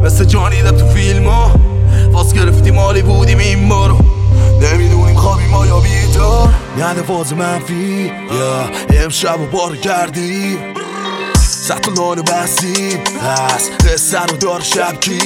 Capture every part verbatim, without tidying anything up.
مثل جانیده تو فیلم ها فاز گرفتیم مالی بودیم این بارو نمیدونیم خوابیم ما یا بیدار یعنی فاز منفی یا امشب و بار کردیم ست و لانو بستیم پس قصه رو دار شب کی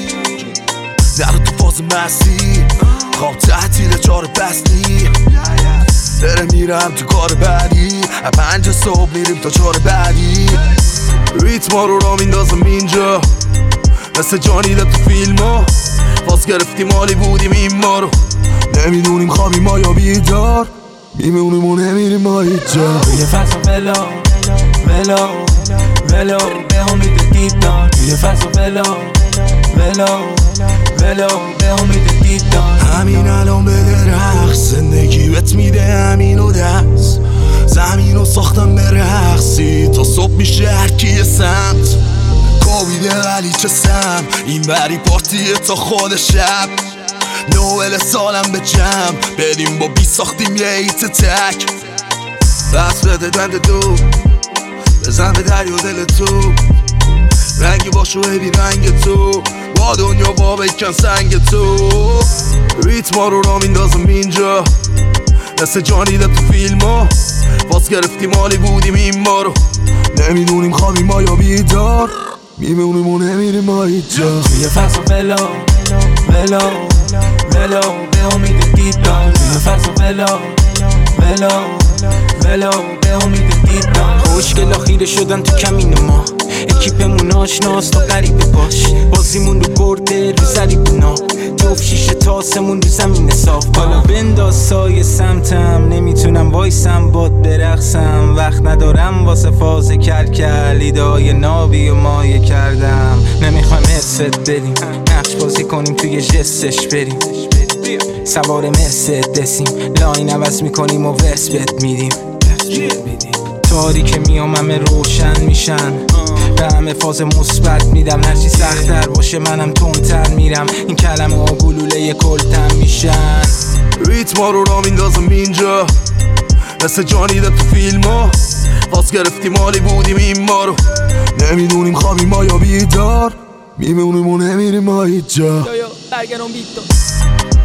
در تو فاز مستی خواب تحتیل چار بستی داره میرم تو کار بعدی پنج صبح میریم تا چار بعدی ریتم ها رو را میندازم اینجا مثل جانیده تو فیلم ها فاز گرفتیم مالی بودیم این ما رو نمیدونیم خوابیم ما یا بیدار میمونیم و نمیریم ما هیچ جا توی فصل ولو ولو ولو به امید دیدار توی فصل ولو ولو ولو به امید دیدار همین الان بده رقص زندگی بهت میده همین و دست زمین رو ساختم به رقصی تا صبح میشه هرکی سمت کوبیده ولی چه سم این بری پارتیه تا خود شب نوئل سالم به جمع بریم با بی ساختیم یه ایت تک بس بده دند دو بزن به دریا دل تو رنگی باشو ببین رنگ تو با دنیا با بکن سنگ تو ریتم ها رو را میندازم اینجا مثل جانیده تو فیلم ها باز گرفتیم مالی بودیم این ما رو نمیدونیم خوابیم ما یا بیدار میمونیم و نمیریم ما هیچ جا توی فصل ولو ولو ولو به امید دیدار توی فصل ولو ولو ولو به امید دیدار خوشگلا خیره شدن تو کمین ما اکیپمون آشناست تا غریبه باش بازیمون رو برده رو زریبونا جفت شیشه تاسمون رو زمین صاف حالا بنداز سایه سمتم نمیتونم وایسم باد برقصم وقت ندارم واسه فاز کلکل ایدای نابی و مایه کردم نمیخوایم حست بریم نقش بازی کنیم توی جستش بریم سوار مرسدسیم لاین عوض میکنیم و ورس بد میدیم تاریک میام همه روشن میشن به همه فاز مثبت میدم هرچی سخت‌تر باشه منم تندتر میرم این کلمه ها گلوله کلتم میشن ریتم ها رو را میندازم اینجا مثل جانیده تو فیلم ها فاز گرفتیم مالی بودیم این ما رو نمیدونیم خوابیم ما یا بیدار میمونیم و نمیریم ما هیچ جا برگرم بیت